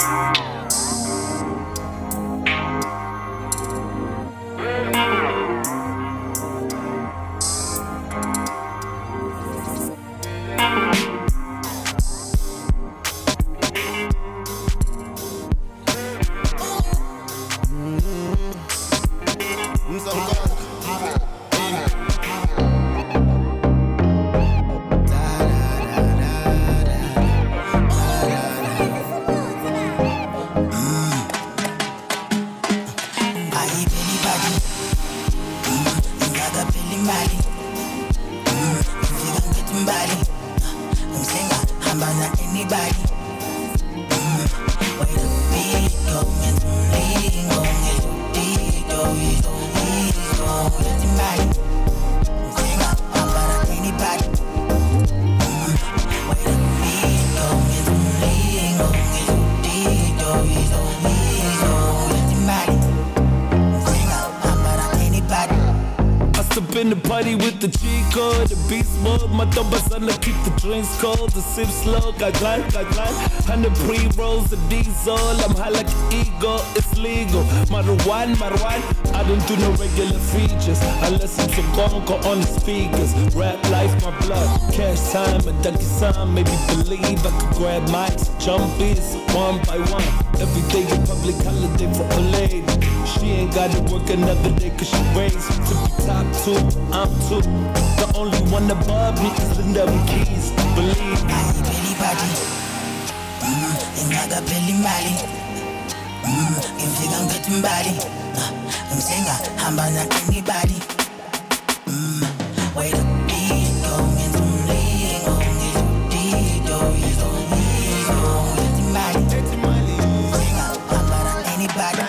In the party with the Chico, the beast mode. My double son to keep the drinks cold. The sip slow, got glide. 100 pre-rolls, the diesel. I'm high like an eagle, it's legal. Marwan, I don't do no regular features unless I'm some gonko on the speakers. Rap life, my blood, cash time, a donkey sign. Maybe believe I could grab mics, jumpies, one by one. Every day a public holiday for a lady. She ain't gotta work another day cause she raised to be top two, I'm two. The only one above me is Linda Keys, believe me. Belly body, ingaga belly mali. Imfika ngithi mbali, ngisenga hamba na anybody. Wait a beat, go into lingo, ngidito, yizo, ngithi mali. Ngisenga hamba na anybody.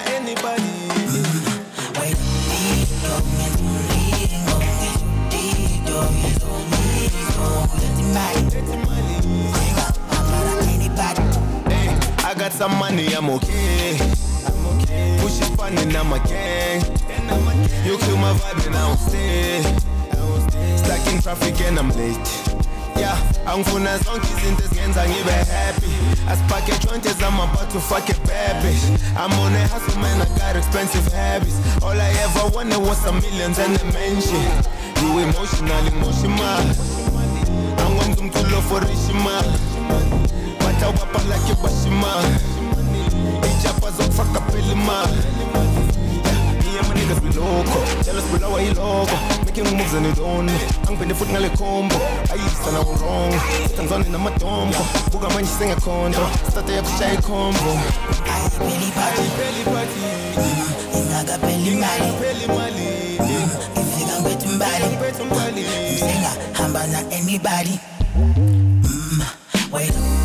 I got some money, I'm okay. Push it fun and I'm a gang. You kill my vibe and I won't stay. Stuck in traffic and I'm late. Yeah, angifuna zonke izinto ezingenza ngibe happy. Asipake joints, I'm about to fuck a bad bitch. I'm on a hustle, man, I got expensive habits. All I ever wanted was some millions and a mansion. You emotional. I'm going to love for Rishima. But I wap like a Bashima. Ichapas of fuck up Pelima. Me and my niggas be loco. Tell us below I logo. Making moves and it on. I'm going to foot in a combo. I used to know wrong. Stands on in a matombo. Buga man, you sing a condo. Start a shy combo. Belly party. Inaga belly mali. If you don't get mbali. Msenga hamba na anybody. Wait up.